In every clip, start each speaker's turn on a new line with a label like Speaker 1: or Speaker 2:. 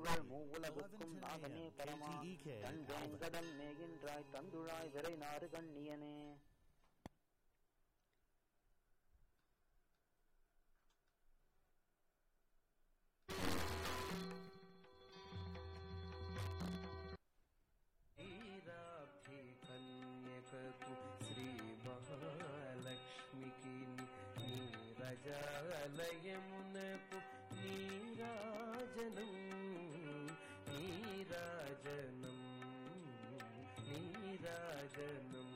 Speaker 1: புகழ் மூவுலகுக்கும் நாதனே பரமா தன் வேங்கடம் மேகின்றாய் தந்துழாய் விரை நாறு கண்ணியனே.
Speaker 2: కన్యకకు శ్రీ మహాలక్ష్మికి నీరజాలయమునకు నీరాజనం నీరాజనం నీరాజనం.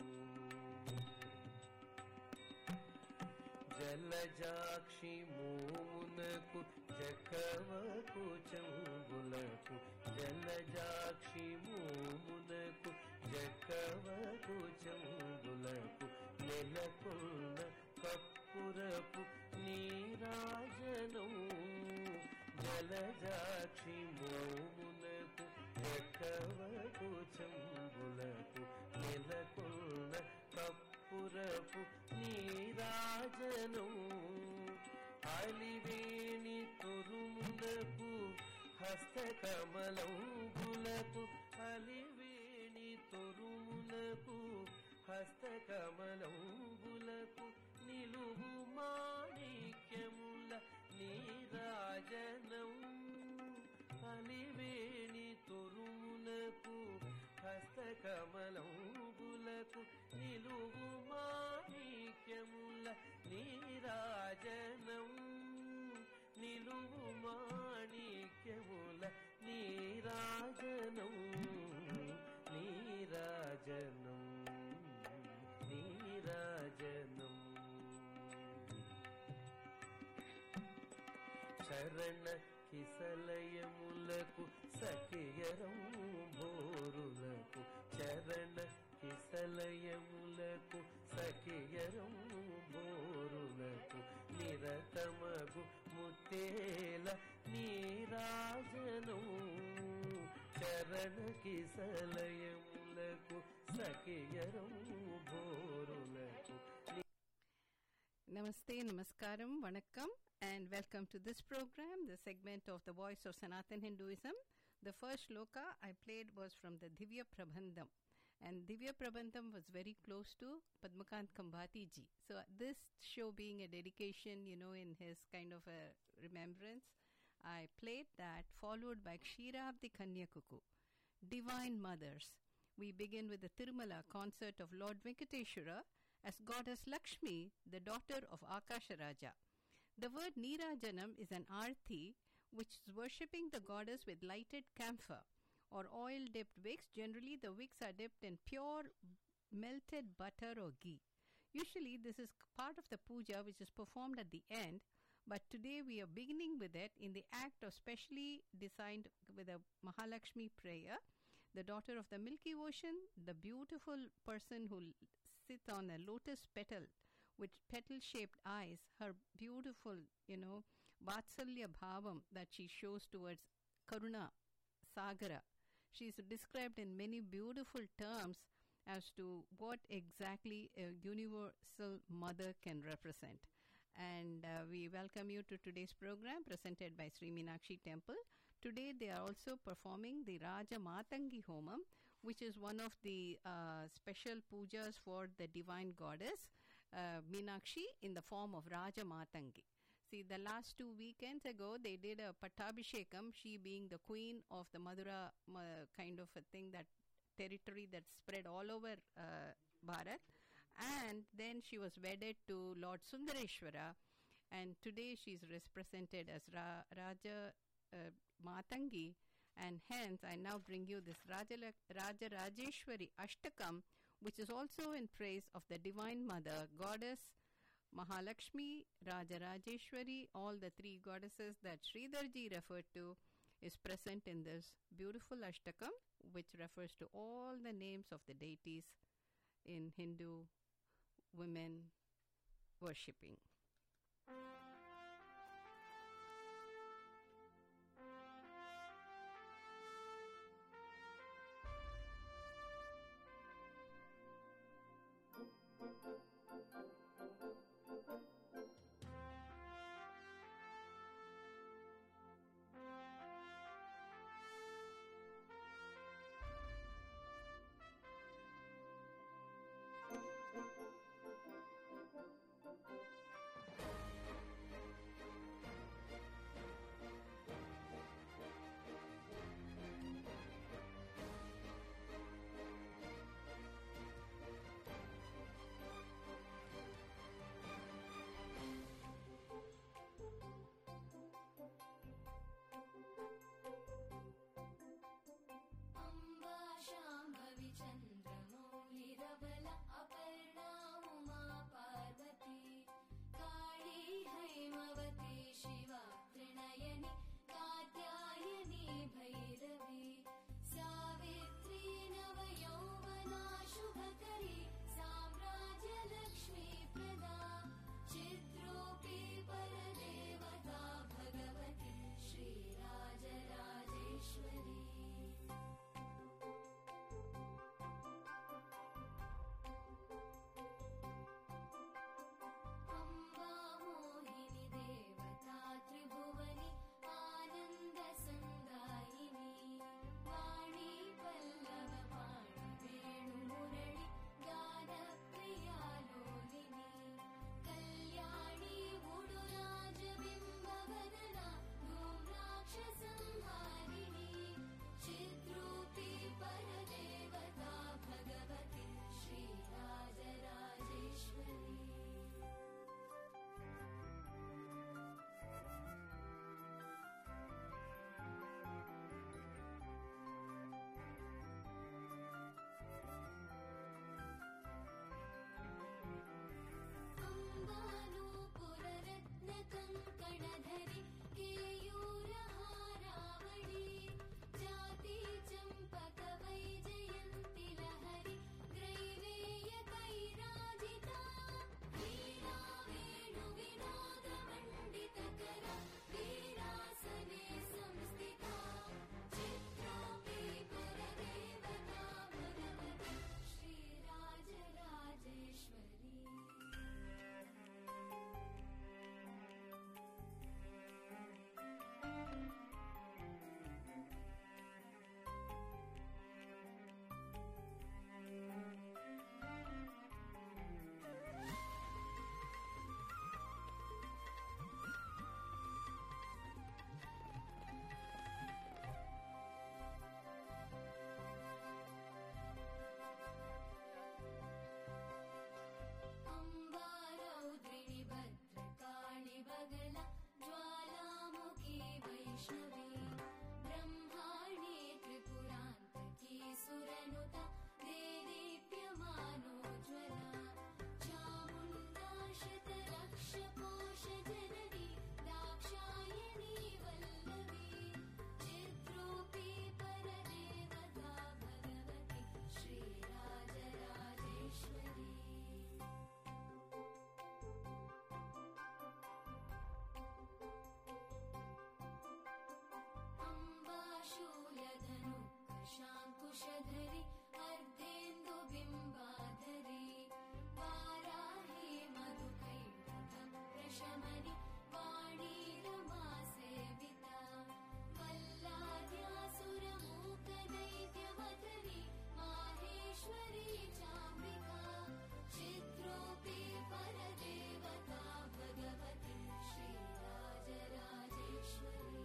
Speaker 2: జలజాక్షి మోమునకు జకవకు చంబులకు జలజాక్షి మోమునకు జకవకు చంబులకు నెలకొన్న కప్పురపు నీరాజనం. జలజాక్షి మోమునకు జకవకు చంబులకు నెలకొన్న కప్పురపు నీరాజనం. అలివేణి తొరుములకు హస్తకమలంబులకు అలివేణి తొరుములకు హస్తకమలంబులకు నిలువు మాణిక్యముల నీరాజనం. అలివేణి తొరుములకు హస్తకమలంబులకు నిలువు మాణిక్యముల నీరాజనం. నిలువు మాణిక్యముల నీరాజనం నీరాజనం నీరాజనం. చరణ కిసలయములకు సఖియరం భోరులకు చరణ కిసలయములకు సఖియరం భోరులకు నిరతమగు ముత్తేల నీరాజనం. చరణ కిసలయములకు సఖియరం భోరులకు.
Speaker 3: Namaste, Namaskaram, Vanakkam, and welcome to this program, the segment of the Voice of Sanatan Hinduism. The first shloka I played was from the Divya Prabandham, and Divya Prabandham was very close to Padmakant Kambhati ji. So this show being a dedication, in his kind of a remembrance, I played that, followed by Ksheerabdi Kanyakuku, Divine Mothers. We begin with the Tirumala concert of Lord Venkateshwara as Goddess Lakshmi, the daughter of Akasha Raja. The word Neerajanam is an arti, which is worshipping the goddess with lighted camphor or oil-dipped wicks. Generally, the wicks are dipped in pure melted butter or ghee. Usually, this is part of the puja which is performed at the end, but today we are beginning with it in the act of specially designed with a Mahalakshmi prayer, the daughter of the Milky Ocean, the beautiful person who sits on a lotus petal with petal-shaped eyes, her beautiful, Vatsalya Bhavam that she shows towards Karuna Sagara. She is described in many beautiful terms as to what exactly a universal mother can represent. And we welcome you to today's program presented by Sri Meenakshi Temple. Today they are also performing the Raja Matangi Homam, which is one of the special pujas for the divine goddess Meenakshi in the form of Raja Matangi. See, the last 2 weekends ago, they did a Pattabhishekam, she being the queen of the Madura kind of a thing, that territory that spread all over Bharat. And then she was wedded to Lord Sundareshwara. And today she is represented as Raja Matangi. And hence, I now bring you this Raja Rajeshwari Ashtakam, which is also in praise of the Divine Mother, Goddess Mahalakshmi, Raja Rajeshwari, all the three goddesses that Sridharji referred to, is present in this beautiful Ashtakam, which refers to all the names of the deities in Hindu women worshipping.
Speaker 4: अंकुशधरि अर्धेन्दुबिम्बाधरि वाराहि मधुकैटभं प्रशमनि Vani रमासेविता वल्लाद्यासुरमूकदैत्यवधनि Maheshwari Chambika चिद्रूपी परदेवता Bhagwati Sri Rajarajeshwari.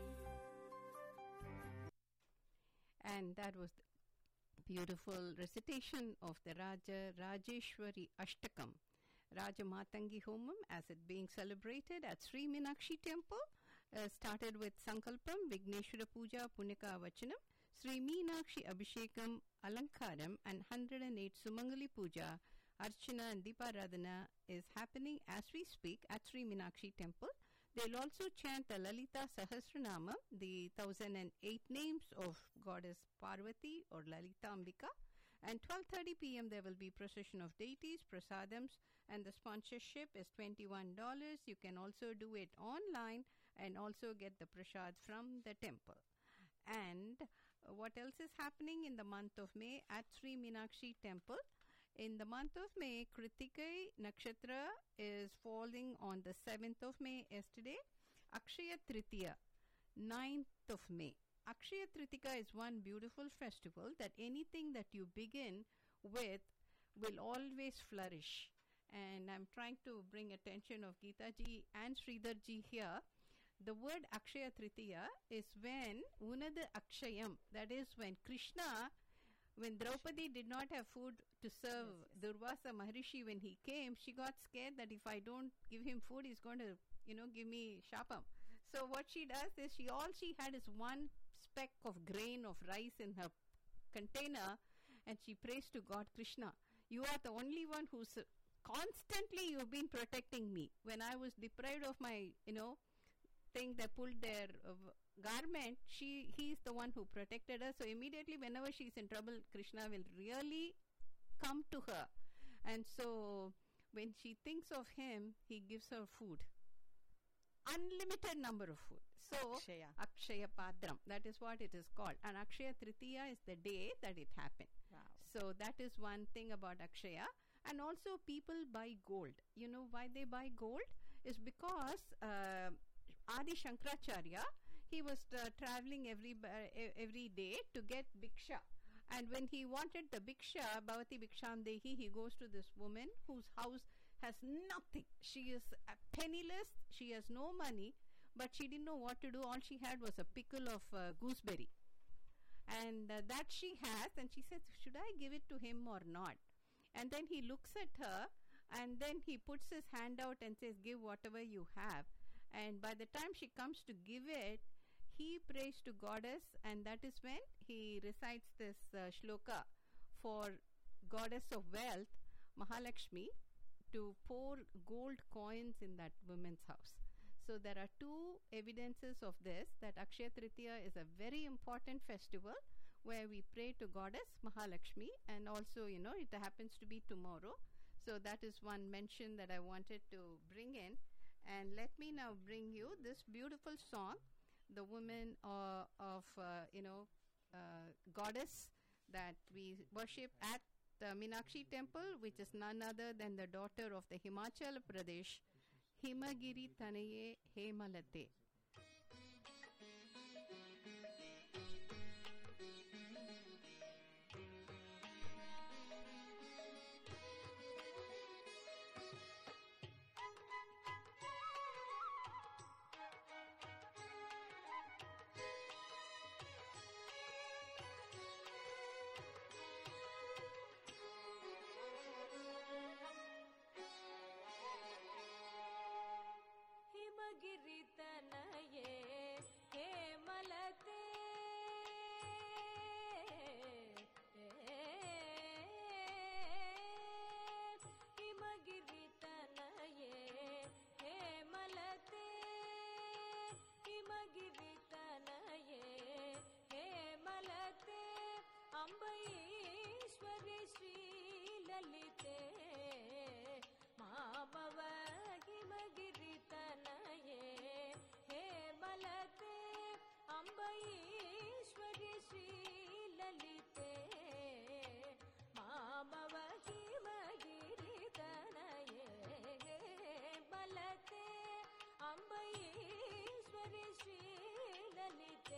Speaker 3: And that was the beautiful recitation of the Raja Rajeshwari Ashtakam, Raja Matangi Homam, as it being celebrated at Sri Meenakshi Temple. Started with Sankalpam, Vigneshwara Puja, Punika Vachanam, Sri Meenakshi Abhishekam, Alankaram, and 108 Sumangali Puja, Archana and Deeparadhana is happening as we speak at Sri Meenakshi Temple. They'll also chant the Lalita Sahasranama, the 1008 names of Goddess Parvati or Lalita Ambika. And 12:30 p.m. there will be procession of deities, prasadams, and the sponsorship is $21. You can also do it online and also get the prasad from the temple. And what else is happening in the month of May at Sri Meenakshi Temple? In the month of May, Kritikai Nakshatra is falling on the 7th of May yesterday. Akshaya Tritiya, 9th of May. Akshaya Tritiya is one beautiful festival that anything that you begin with will always flourish. And I'm trying to bring attention of Geeta ji and Sridhar ji here. The word Akshaya Tritiya is when Unada Akshayam, that is when Krishna, when Draupadi did not have food to serve Durvasa Maharishi when he came, she got scared that if I don't give him food, he's going to, give me shapam. So what she does is all she had is one speck of grain of rice in her container, and she prays to God Krishna. You are the only one who's constantly you've been protecting me. When I was deprived of my, thing, they pulled their garment, he's the one who protected her. So immediately whenever she's in trouble, Krishna will really come to her. And so when she thinks of him, he gives her food, unlimited number of food. So Akshaya Padram, that is what it is called. And Akshaya Tritiya is the day that it happened.
Speaker 5: Wow.
Speaker 3: So that is one thing about Akshaya. And also people buy gold. You know why they buy gold? Is because Adi Shankaracharya, he was traveling every day to get Bhiksha. And when he wanted the Bhiksha, Bhavati Bhikshamdehi, he goes to this woman whose house has nothing. She is penniless, she has no money, but she didn't know what to do. All she had was a pickle of gooseberry. And that she has, and she says, should I give it to him or not? And then he looks at her, and then he puts his hand out and says, give whatever you have. And by the time she comes to give it, he prays to goddess, and that is when he recites this shloka for goddess of wealth, Mahalakshmi, to pour gold coins in that woman's house. So there are two evidences of this, that Akshaya Tritiya is a very important festival where we pray to goddess Mahalakshmi, and also, it happens to be tomorrow. So that is one mention that I wanted to bring in. And let me now bring you this beautiful song, the woman of goddess that we worship at the Meenakshi Temple, which is none other than the daughter of the Himachal Pradesh, Himagiri Tanaye Hemalate.
Speaker 5: ललिते मामव हिमगिरितनये बलते अम्बईश्वरि श्रीललिते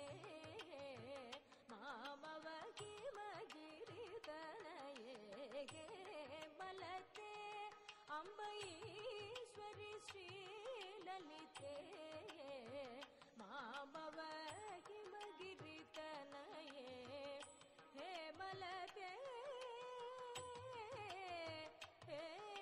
Speaker 5: मामव हिमगिरितनये बलते अम्बईश्वरि श्रीललिते मामव हिमगिरितनये हे बलते हे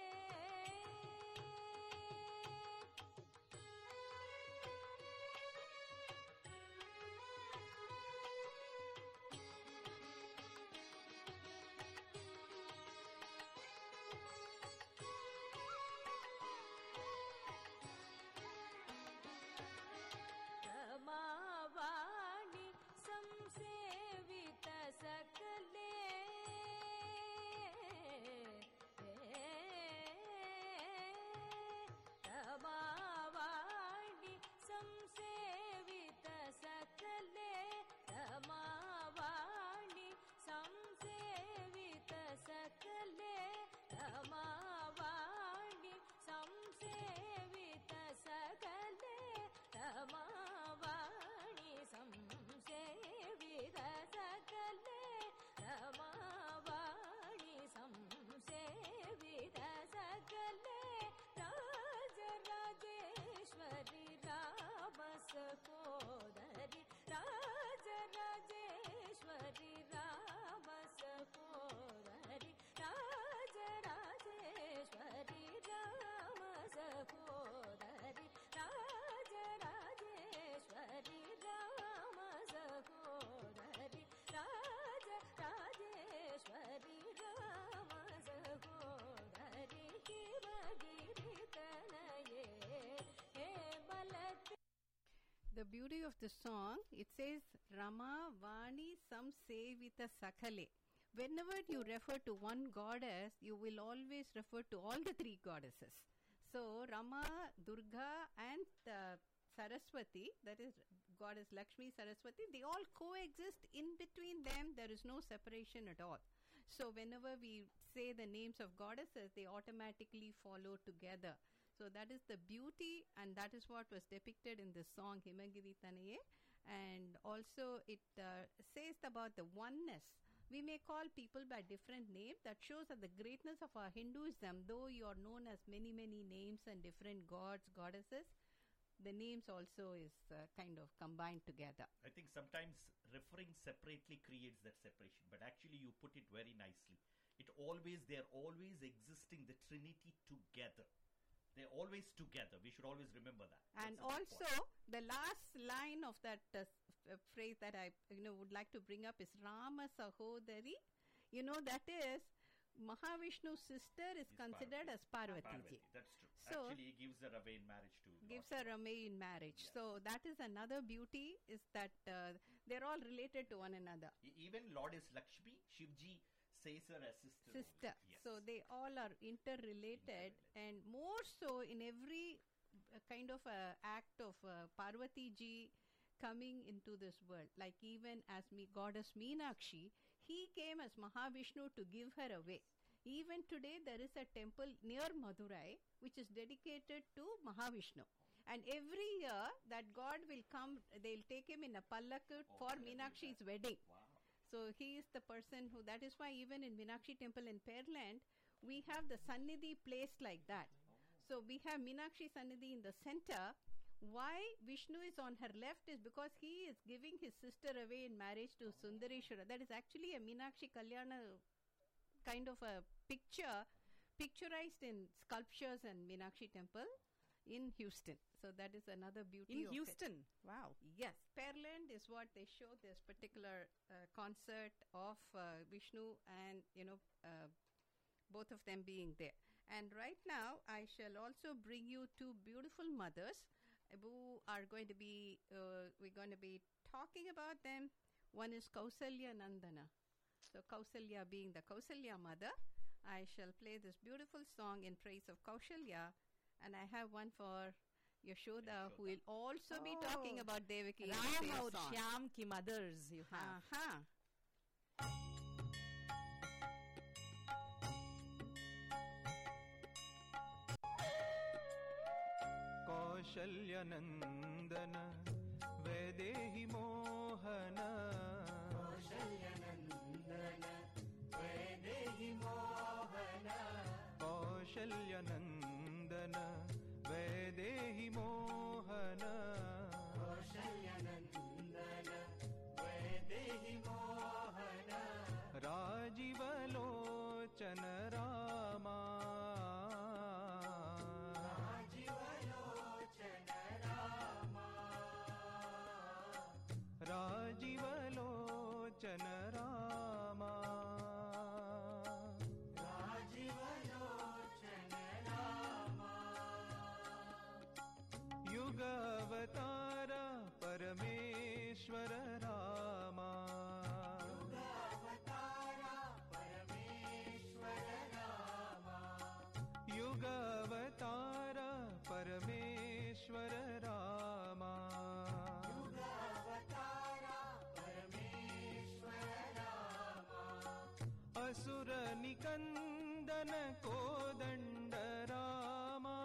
Speaker 5: रमावाणि संसेवित सकले रमावाणि संसेवित सकले रमावाणि संसेवित सकले रमावाणि संसेवित सकले रमावाणि संसेवित सकले रमावाणि संसेवित सकले राजराजेश्वरि राम सहोदरि राजराजेश्वरि राम सहोदरि राजराजेश्वरि राम सहोदरि राजराजेश्वरि राम सहोदरि राजराजेश्वरि राम सहोदरि हिमगिरितनये हे बलते.
Speaker 3: The beauty of the song, it says Rama Vani Samsevita Sakale. Whenever you refer to one goddess, you will always refer to all the three goddesses. So Rama, Durga and Saraswati, that is goddess Lakshmi, Saraswati, they all coexist. In between them, there is no separation at all. So whenever we say the names of goddesses, they automatically follow together. So that is the beauty, and that is what was depicted in this song Himagiri Tanaye. And also it says about the oneness. We may call people by different names. That shows that the greatness of our Hinduism, though you are known as many names and different gods, goddesses, the names also is kind of combined together.
Speaker 6: I think sometimes referring separately creates that separation, but actually you put it very nicely. They're always existing, the Trinity together. They're always together. We should always remember that.
Speaker 3: And
Speaker 6: That's
Speaker 3: also,
Speaker 6: important.
Speaker 3: the last line of that phrase that I would like to bring up is Rama Sahodari. That is Mahavishnu's sister is considered as Parvati ji.
Speaker 6: That's true.
Speaker 3: So
Speaker 6: actually, he gives her away in marriage to
Speaker 3: gives
Speaker 6: Lord
Speaker 3: her away in marriage.
Speaker 6: Yes.
Speaker 3: So that is another beauty, is that they're all related to one another.
Speaker 6: Even Lord is Lakshmi, Shivji says her as sister.
Speaker 3: Sister.
Speaker 6: Yes.
Speaker 3: So they all are interrelated, and more so in every kind of act of Parvati ji coming into this world. Like even as goddess Meenakshi, he came as Mahavishnu to give her away. Even today there is a temple near Madurai which is dedicated to Mahavishnu. And every year that god will come, they'll take him in a pallakku for Meenakshi's wedding.
Speaker 6: Wow.
Speaker 3: So he is the person who, that is why even in Meenakshi temple in Pearland, we have the Sannidhi placed like that. So we have Meenakshi Sannidhi in the center. Why Vishnu is on her left is because he is giving his sister away in marriage to Sundareshwara. That is actually a Meenakshi Kalyana kind of a picturized in sculptures and Meenakshi temple in Houston. So that is another beauty
Speaker 7: In
Speaker 3: of
Speaker 7: Houston.
Speaker 3: it.
Speaker 7: Wow.
Speaker 3: Yes, Pearland is what they show, this particular concert of Vishnu and, both of them being there. And right now, I shall also bring you two beautiful mothers who are going to be, we're going to be talking about them. One is Kausalya Nandana. So Kausalya being the Kausalya mother, I shall play this beautiful song in praise of Kausalya. And I have one for Yashoda, who will also be talking about Devaki. in the
Speaker 7: Ram
Speaker 3: same
Speaker 7: aur
Speaker 3: song.
Speaker 7: Shyam ki mothers you have.
Speaker 3: Uh-huh.
Speaker 7: कौशल्यनन्दन Vaidehi Mohan कौशल्यनन्दन Vaidehi Mohan Rajivlochan Rama Rajivlochan Rama युगावतार परमेश्वर रामा युगावतार परमेश्वर रामा असुर निकंदन कोदंड रामा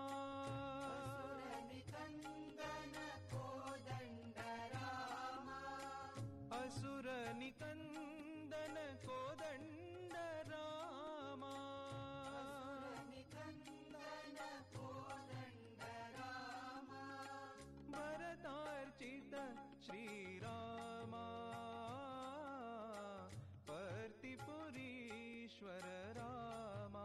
Speaker 7: असुर निकंदन Kodanda Rama भरतार्चित श्रीरामा पर्तिपुरीश्वर Rama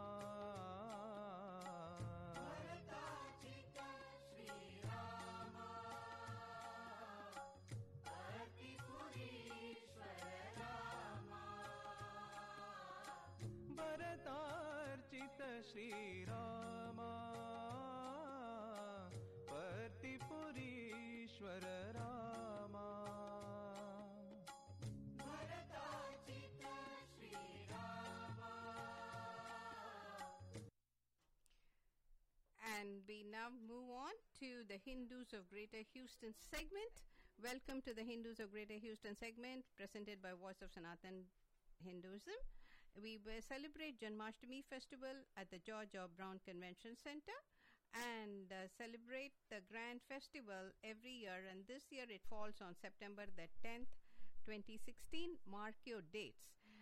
Speaker 7: भरतार्चित श्रीरामा पर्तिपुरीश्वर Rama
Speaker 3: And we now move on to the Hindus of Greater Houston segment. Welcome to the Hindus of Greater Houston segment presented by Voice of Sanatan Hinduism. We will celebrate Janmashtami festival at the George R. Brown Convention Center and celebrate the grand festival every year, and this year it falls on September the 10th, 2016. Mark your dates.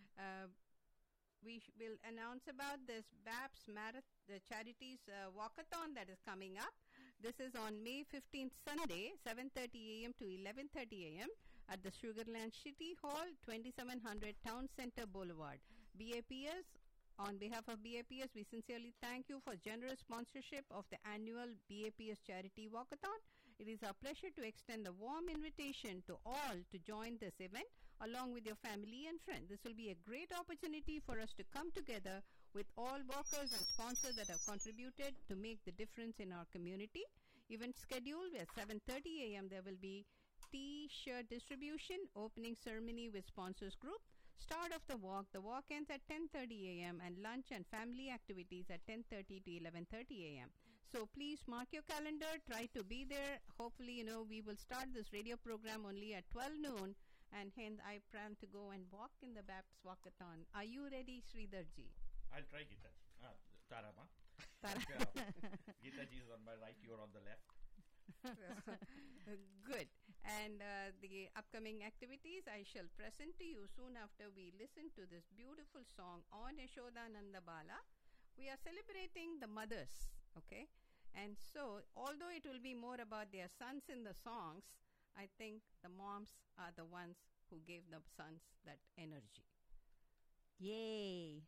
Speaker 3: We will announce about this BAPS the charities walkathon that is coming up. This is on May 15th, Sunday, 7:30 a.m. to 11:30 a.m. at the Sugarland City Hall, 2700 Town Center Boulevard. BAPS, on behalf of BAPS, we sincerely thank you for generous sponsorship of the annual BAPS Charity Walkathon. It is our pleasure to extend a warm invitation to all to join this event along with your family and friends. This will be a great opportunity for us to come together with all workers and sponsors that have contributed to make the difference in our community. Event schedule at 7:30 a.m. There will be T-shirt distribution, opening ceremony with sponsors group, start of the walk. The walk ends at 10:30 a.m. and lunch and family activities at 10:30 to 11:30 a.m. So please mark your calendar. Try to be there. Hopefully, we will start this radio program only at 12 noon, and hence I plan to go and walk in the BAPS Walkathon. Are you ready, Sridharji?
Speaker 6: I'll try Gita. Tarama. Gita ji is on my right, you're on the left.
Speaker 3: Good. And the upcoming activities I shall present to you soon after we listen to this beautiful song on Yashodananda Bala. We are celebrating the mothers, okay? And so, although it will be more about their sons in the songs, I think the moms are the ones who gave the sons that energy.
Speaker 5: Yay!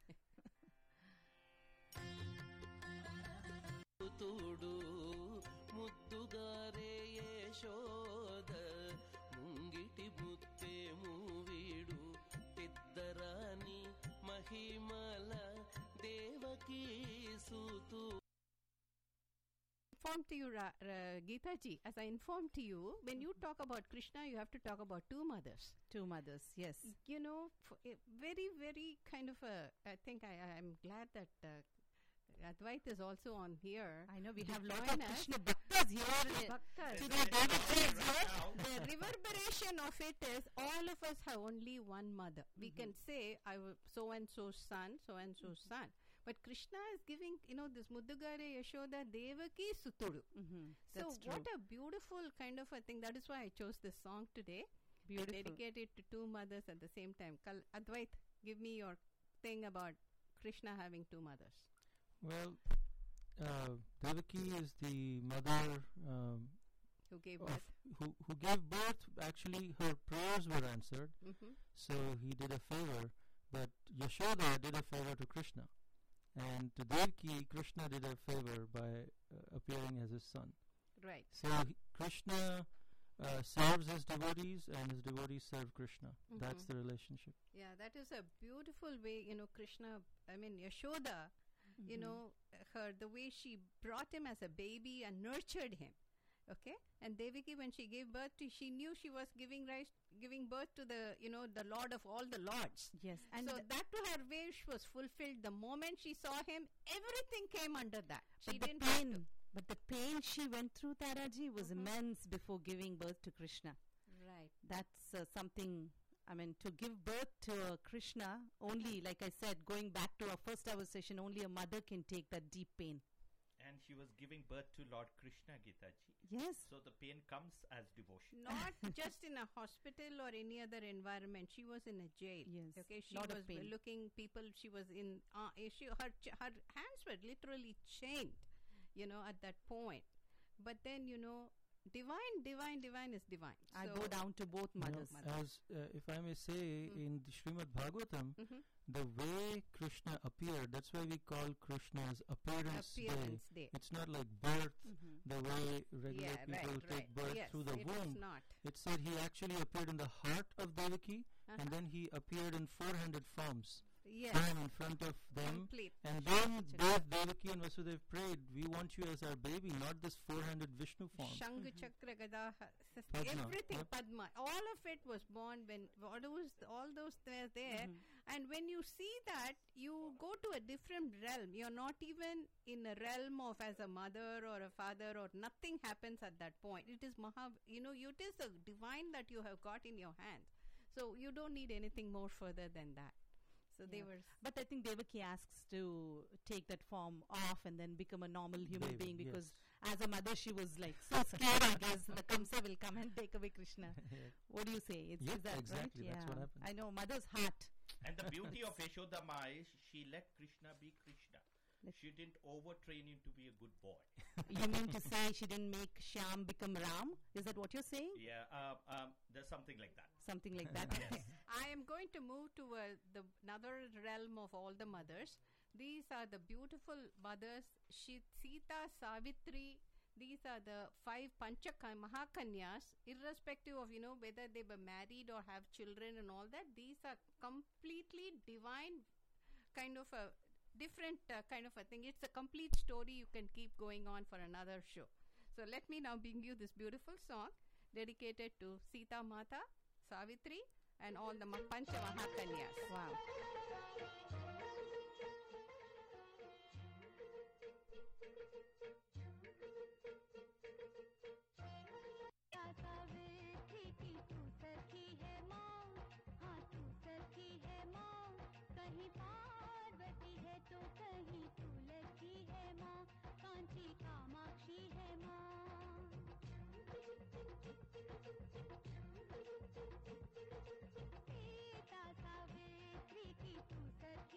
Speaker 2: ತೂಡು ಮುದ್ದುಗಾರೆ Yashoda ಮುಂಗಿಟಿ ಮುತ್ತೆ ಮೂವೀಡು ಪೆದ್ದರಾಣಿ ಮಹಿಮಲ Devaki ಸೂತು.
Speaker 3: Informed to you, Geeta ji, as I informed to you, when you talk about Krishna, you have to talk about two mothers.
Speaker 5: Two mothers, yes.
Speaker 3: Very, very kind of I think I'm glad that Advait is also on here.
Speaker 5: I know we
Speaker 3: to
Speaker 5: have lot
Speaker 3: join
Speaker 5: of
Speaker 3: us.
Speaker 5: Krishna bhaktas here.
Speaker 3: Bhaktas.
Speaker 5: Today Devaki is here.
Speaker 3: The reverberation of it is all of us have only one mother. We can say so and so's son, so and so's son. But Krishna is giving, this Muddugare Yashoda Devaki Sutudu. So
Speaker 5: That's true.
Speaker 3: what a beautiful kind of a thing. That is why I chose this song today.
Speaker 5: Beautiful.
Speaker 3: Dedicated to two mothers at the same time. Advait, give me your thing about Krishna having two mothers.
Speaker 8: Well, Devaki is the mother
Speaker 3: Who gave
Speaker 8: of
Speaker 3: birth.
Speaker 8: who gave birth. Actually, her prayers were answered, so he did a favor. But Yashoda did a favor to Krishna, and to Devaki, Krishna did a favor by appearing as his son.
Speaker 3: Right.
Speaker 8: So Krishna serves his devotees, and his devotees serve Krishna. That's the relationship.
Speaker 3: Yeah, that is a beautiful way, Krishna, Yashoda, the way she brought him as a baby and nurtured him. Okay? And Devaki, when she gave birth to, she knew she was giving birth to the Lord of all the lords.
Speaker 5: Yes.
Speaker 3: And
Speaker 5: And
Speaker 3: so that to her wish was fulfilled. The moment she saw him, everything came under that. She
Speaker 5: but the
Speaker 3: didn't have to.
Speaker 5: pain, but the pain she went through, Taraji, was immense before giving birth to Krishna.
Speaker 3: Right.
Speaker 5: That's something. I mean, to give birth to Krishna, only, like I said, going back to our first hour session, only a mother can take that deep pain.
Speaker 6: And she was giving birth to Lord Krishna, Gitaji.
Speaker 5: Yes.
Speaker 6: So the pain comes as devotion.
Speaker 3: Not just in a hospital or any other environment. She was in a jail.
Speaker 5: Yes.
Speaker 3: Okay. She
Speaker 5: Lot of
Speaker 3: was
Speaker 5: pain.
Speaker 3: looking people. She was in. Her hands were literally chained. At that point. But then divine is divine.
Speaker 5: I
Speaker 3: So-
Speaker 5: go down to both
Speaker 8: You know,
Speaker 5: mothers.
Speaker 8: as if I may say, in the Srimad Bhagavatam,
Speaker 3: Mhm.
Speaker 8: the way Krishna appeared, that's why we call Krishna's appearance day.
Speaker 3: Appearance day.
Speaker 8: It's not like birth, the way regular
Speaker 3: Yeah,
Speaker 8: people
Speaker 3: right,
Speaker 8: take birth
Speaker 3: Yes,
Speaker 8: through the
Speaker 3: it
Speaker 8: womb.
Speaker 3: is not.
Speaker 8: It said he actually appeared in the heart of Devaki, and
Speaker 3: Uh-huh.
Speaker 8: then he appeared in 400 forms,
Speaker 3: Yes.
Speaker 8: time in front of them.
Speaker 3: Complete.
Speaker 8: And then both Devaki and Vasudev prayed, we want you as our baby, not this 400 Vishnu form.
Speaker 3: Shanga Chakra Gada,
Speaker 8: Padma,
Speaker 3: everything
Speaker 8: yep.
Speaker 3: Padma, all of it was born when all those were there. And when you see that, you go to a different realm. You're not even in a realm of as a mother or a father, or nothing happens at that point. It is it is a divine that you have got in your hand. So you don't need anything more further than that. So they
Speaker 5: Yeah.
Speaker 3: were.
Speaker 5: But I think Devaki asks to take that form off and then become a normal human
Speaker 8: Baby,
Speaker 5: being, because
Speaker 8: yes.
Speaker 5: as a mother she was like so scared, I guess, the Kamsa will come and take away Krishna. What do you say?
Speaker 8: Yep,
Speaker 5: Is that
Speaker 8: exactly,
Speaker 5: right?
Speaker 8: that's what happened.
Speaker 5: I know, mother's heart.
Speaker 6: And the beauty of Yashoda Ma is she let Krishna be Krishna. She didn't overtrain him to be a good boy.
Speaker 5: You mean to say she didn't make Shyam become Ram? Is that what you're saying?
Speaker 6: Yeah, there's something like that.
Speaker 5: Something like that?
Speaker 6: Yes.
Speaker 3: I am going to move to another realm of all the mothers. These are the beautiful mothers, Sita, Savitri. These are the 5 Mahakanyas, irrespective of, whether they were married or have children and all that. These are completely divine, kind of a different kind of a thing. It's a complete story. You can keep going on for another show. So let me now bring you this beautiful song dedicated to Sita Mata, Savitri, and all the Pancha Mahakanyas.
Speaker 5: Wow.
Speaker 4: Savitri की तू सखी है माँ, हाँ तू सखी है माँ, कहीं पार्वती है तो कहीं तू लक्ष्मी है माँ, कांची कामाक्षी है माँ। सीता सावित्री की तू सखी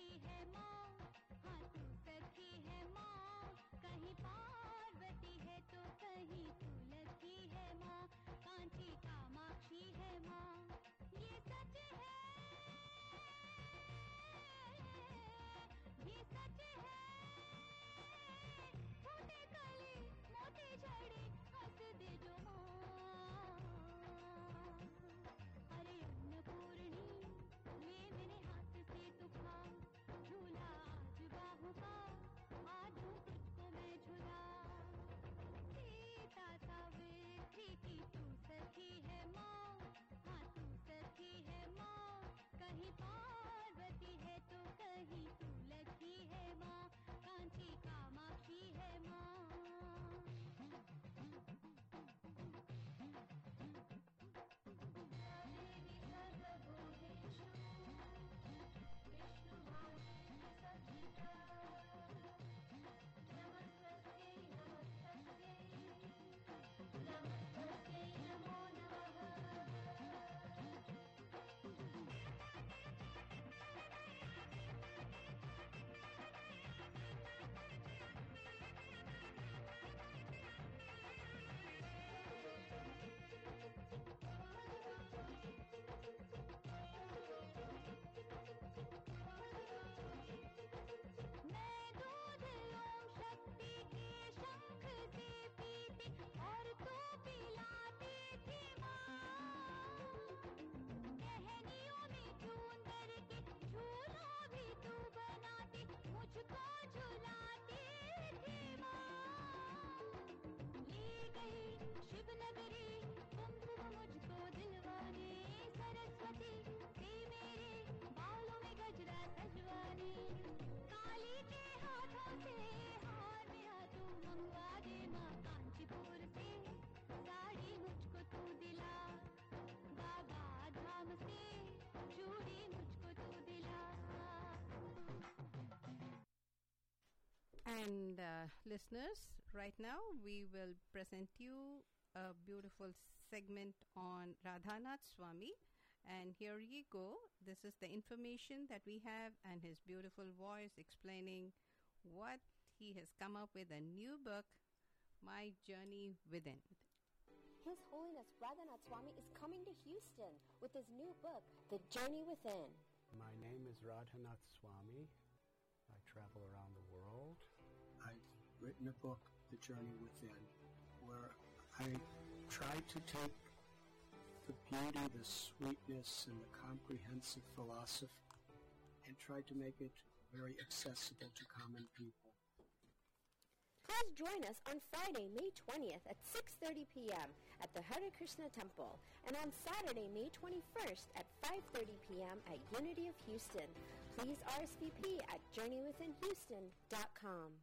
Speaker 3: And listeners, right now we will present you a beautiful segment on Radhanath Swami. And here you go. This is the information that we have, and his beautiful voice explaining what he has come up with, a new book, My Journey Within.
Speaker 9: His Holiness Radhanath Swami is coming to Houston with his new book, The Journey Within.
Speaker 10: My name is Radhanath Swami. I travel around the world. I've written a book, The Journey Within, where I try to take the beauty, the sweetness, and the comprehensive philosophy and try to make it very accessible to common people.
Speaker 9: Please join us on Friday, May 20th at 6:30 p.m. at the Hare Krishna Temple, and on Saturday, May 21st at 5:30 p.m. at Unity of Houston. Please RSVP at JourneyWithinHouston.com.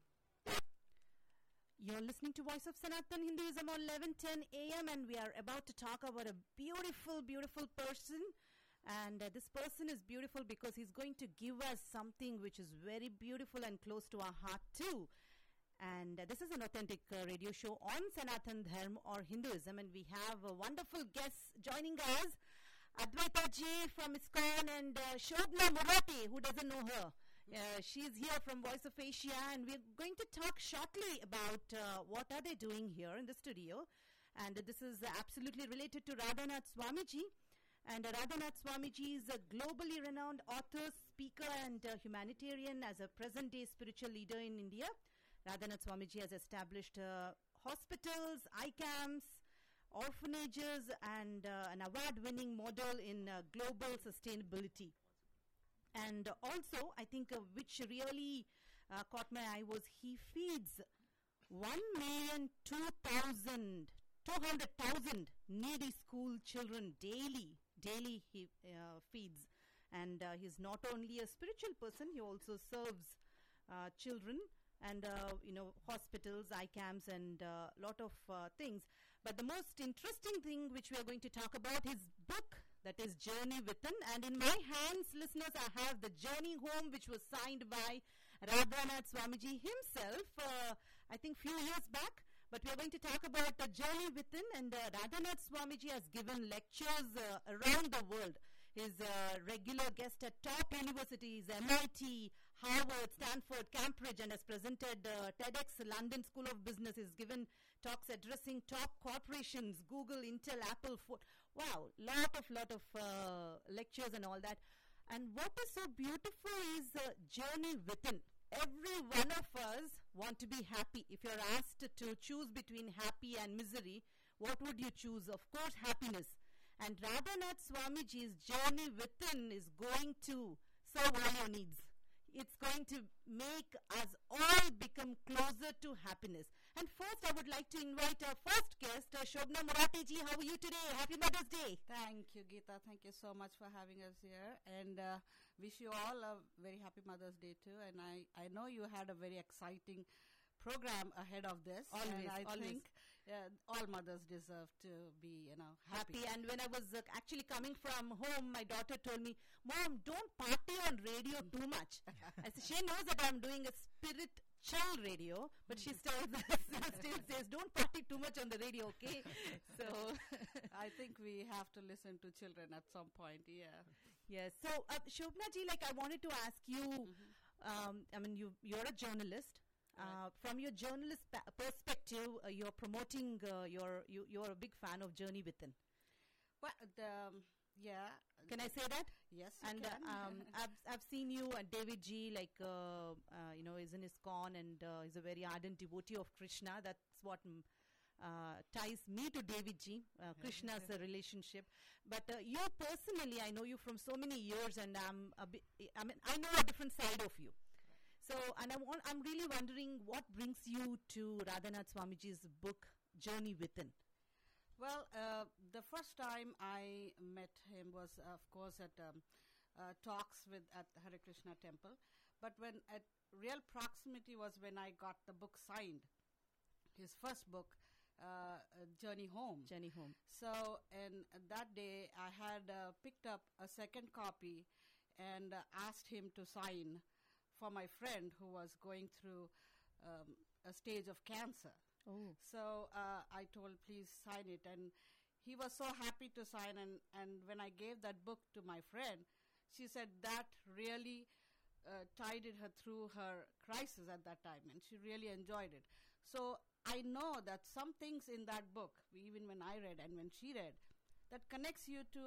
Speaker 5: You're listening to Voice of Sanatan Hinduism on 11:10 a.m. and we are about to talk about a beautiful, beautiful person. And this person is beautiful because he's going to give us something which is very beautiful and close to our heart too. And this is an authentic radio show on Sanatan Dharma or Hinduism, and we have wonderful guests joining us. Advaita Ji from ISKCON and Shobna Murati, who doesn't know her. She's here from Voice of Asia, and we're going to talk shortly about what are they doing here in the studio. And this is absolutely related to Radhanath Swamiji. And Radhanath Swamiji is a globally renowned author, speaker, and humanitarian as a present-day spiritual leader in India. Radhanath Swamiji has established hospitals, ICAMs, orphanages, and an award-winning model in global sustainability. And also, I think which really caught my eye was he feeds 1,200,000 needy school children daily. Daily he feeds. And he's not only a spiritual person, he also serves children and, hospitals, ICAMs, and a lot of things. But the most interesting thing which we are going to talk about is book, that is Journey Within. And in my hands, listeners, I have the Journey Home, which was signed by Radhanath Swamiji himself, I think few years back. But we are going to talk about the Journey Within, and Radhanath Swamiji has given lectures around the world. He's a regular guest at top universities, MIT, Harvard, Stanford, Cambridge, and has presented TEDx London School of Business. He's given talks addressing top corporations, Google, Intel, Apple, Ford. Wow, lot of lectures and all that. And what is so beautiful is Journey Within. Every one of us want to be happy. If you're asked to choose between happy and misery, what would you choose? Of course, happiness. And Radhanath Swamiji's Journey Within is going to serve all your needs. It's going to make us all become closer to happiness. And first, I would like to invite our first guest, Shobna Murati ji. How are you today? Happy Mother's Day.
Speaker 11: Thank you, Geeta. Thank you so much for having us here. And wish you all a very happy Mother's Day too. And I know you had a very exciting program ahead of this.
Speaker 5: Always,
Speaker 11: and I
Speaker 5: always.
Speaker 11: think all mothers deserve to be, happy.
Speaker 5: And when I was actually coming from home, my daughter told me, "Mom, don't party on radio too much." I said, she knows that I'm doing a spirit chill radio, but she still says, "Don't party too much on the radio, okay?" So
Speaker 11: I think we have to listen to children at some point, yeah.
Speaker 5: Yes. So, Shobna ji, I wanted to ask you, you're a journalist. From your journalist perspective, you're promoting, you're a big fan of Journey Within.
Speaker 11: Well, yeah.
Speaker 5: Can I say that?
Speaker 11: Yes,
Speaker 5: And
Speaker 11: you can.
Speaker 5: I've seen you and David G, is in ISKCON, and he's a very ardent devotee of Krishna. That's what ties me to David G. Krishna's relationship. But you personally, I know you from so many years, and I know a different side of you. So, and I'm really wondering what brings you to Radhanath Swamiji's book, Journey Within.
Speaker 11: Well, the first time I met him was, of course, at talks at Hare Krishna Temple. But when at real proximity was when I got the book signed, his first book, Journey Home.
Speaker 5: Journey Home.
Speaker 11: So, and that day I had picked up a second copy and asked him to sign for my friend who was going through a stage of cancer.
Speaker 5: Oh.
Speaker 11: So I told, please sign it. And he was so happy to sign. And when I gave that book to my friend, she said that really tided her through her crisis at that time. And she really enjoyed it. So I know that some things in that book, even when I read and when she read, that connects you to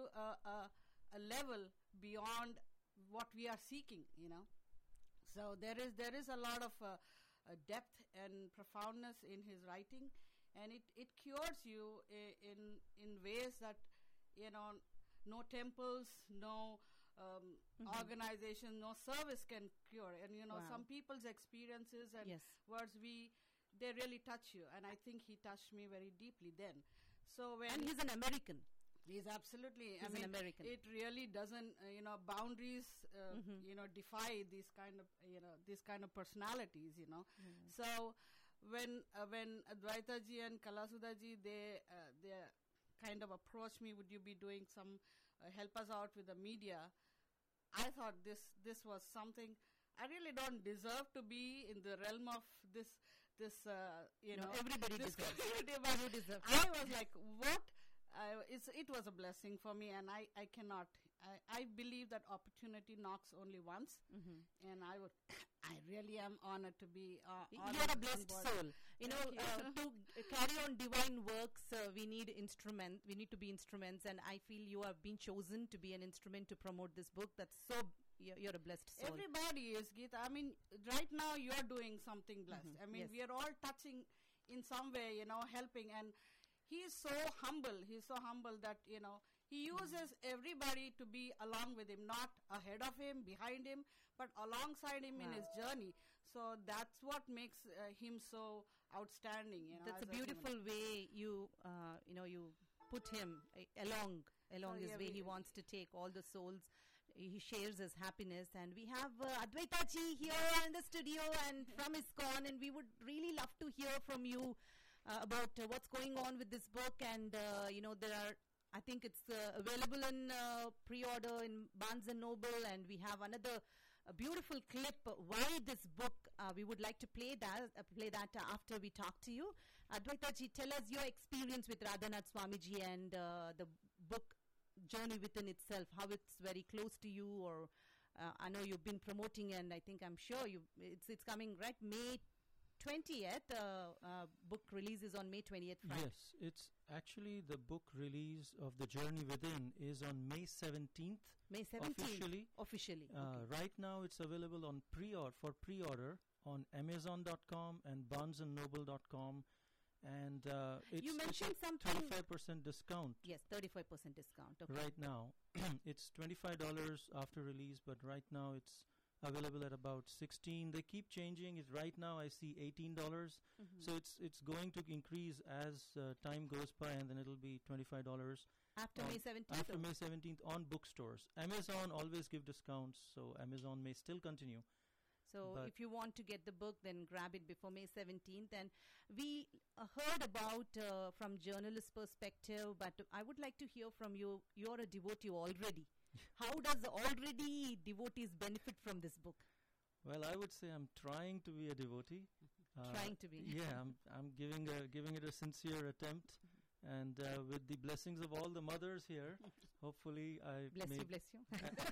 Speaker 11: a level beyond what we are seeking, you know. So there is a lot of depth and profoundness in his writing, and it cures you in ways that, you know, no temples, no organization, no service can cure. And you know,
Speaker 5: Wow.
Speaker 11: some people's experiences and
Speaker 5: Yes.
Speaker 11: words, they really touch you, and I think he touched me very deeply then. So when
Speaker 5: And he's an American.
Speaker 11: he's absolutely, I
Speaker 5: He's
Speaker 11: mean,
Speaker 5: an American.
Speaker 11: it really doesn't, you know, boundaries, you know, defy these kind of, you know, these kind of personalities, you know. So when Advaita ji and Kalasudha ji, they kind of approached me, would you be doing some, help us out with the media? I thought this was something I really don't deserve to be in the realm of this, you
Speaker 5: No,
Speaker 11: know,
Speaker 5: everybody
Speaker 11: this
Speaker 5: deserves.
Speaker 11: community, but
Speaker 5: You deserve.
Speaker 11: I was like, what? It was a blessing for me, and I cannot. I believe that opportunity knocks only once, and I really am honored to be.
Speaker 5: You're a blessed soul. You know,
Speaker 11: Thank you.
Speaker 5: to carry on divine works, we need instruments. We need to be instruments, and I feel you have been chosen to be an instrument to promote this book. That's so. You're a blessed soul.
Speaker 11: Everybody is, Geeta. I mean, right now you're doing something blessed. I mean,
Speaker 5: Yes.
Speaker 11: we are all touching in some way, you know, helping. And he is so humble. He's so humble that, you know, he uses everybody to be along with him, not ahead of him, behind him, but alongside him in his journey. So that's what makes him so outstanding. You know,
Speaker 5: That's a
Speaker 11: as human.
Speaker 5: beautiful way you you put him along
Speaker 11: yeah,
Speaker 5: his way. He wants to take all the souls. He shares his happiness, and we have Advaita ji here in the studio and from ISKCON, and we would really love to hear from you about what's going on with this book. And you know, there are, I think it's available in pre-order in Barnes and Noble, and we have another a beautiful clip. Why this book? We would like to play that after we talk to you. Advaita ji, tell us your experience with Radhanath Swamiji and the book journey within itself. How it's very close to you, or I know you've been promoting, and I think I'm sure it's coming right May 20th. Book release is on May 20th. Friday.
Speaker 8: Yes, it's actually the book release of The Journey Within is on May 17th.
Speaker 5: May 17th.
Speaker 8: Officially.
Speaker 5: Okay.
Speaker 8: Right now it's available on pre-order on Amazon.com and BarnesandNoble.com. And
Speaker 5: You
Speaker 8: it's
Speaker 5: mentioned
Speaker 8: a
Speaker 5: something.
Speaker 8: 35% discount.
Speaker 5: Yes, 35% discount. Okay.
Speaker 8: Right now. It's $25 after release, but right now it's available at about $16. They keep changing it. Right now I see $18. So it's going to increase as time goes by, and then it'll be $25
Speaker 5: After May 17th.
Speaker 8: after May 17th on bookstores. Amazon always give discounts, so Amazon may still continue.
Speaker 5: So
Speaker 8: But-
Speaker 5: if you want to get the book, then grab it before May 17th. And we heard about from journalist perspective, but I would like to hear from you. You're a devotee already. How does already devotees benefit from this book?
Speaker 8: Well, I would say I'm trying to be a devotee.
Speaker 5: Trying to be.
Speaker 8: Yeah, I'm giving it a sincere attempt. And with the blessings of all the mothers here, hopefully I
Speaker 5: Bless
Speaker 8: may
Speaker 5: you, bless you.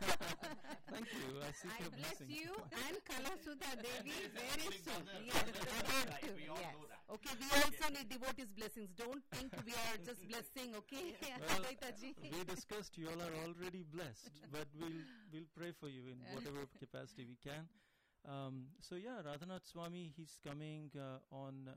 Speaker 8: Thank you. I seek
Speaker 3: I
Speaker 8: your
Speaker 3: bless
Speaker 8: blessing.
Speaker 3: you and Kalasudha Devi very soon.
Speaker 6: Mother.
Speaker 3: Yes,
Speaker 6: Right,
Speaker 3: too.
Speaker 6: we all
Speaker 3: Yes.
Speaker 6: know that.
Speaker 5: Okay, we also need devotees' blessings. Don't think we are just blessing, okay?
Speaker 8: Well,
Speaker 5: Advaita ji.
Speaker 8: we discussed you all are already blessed, but we'll pray for you in whatever capacity we can. So yeah, Radhanath Swami, he's coming on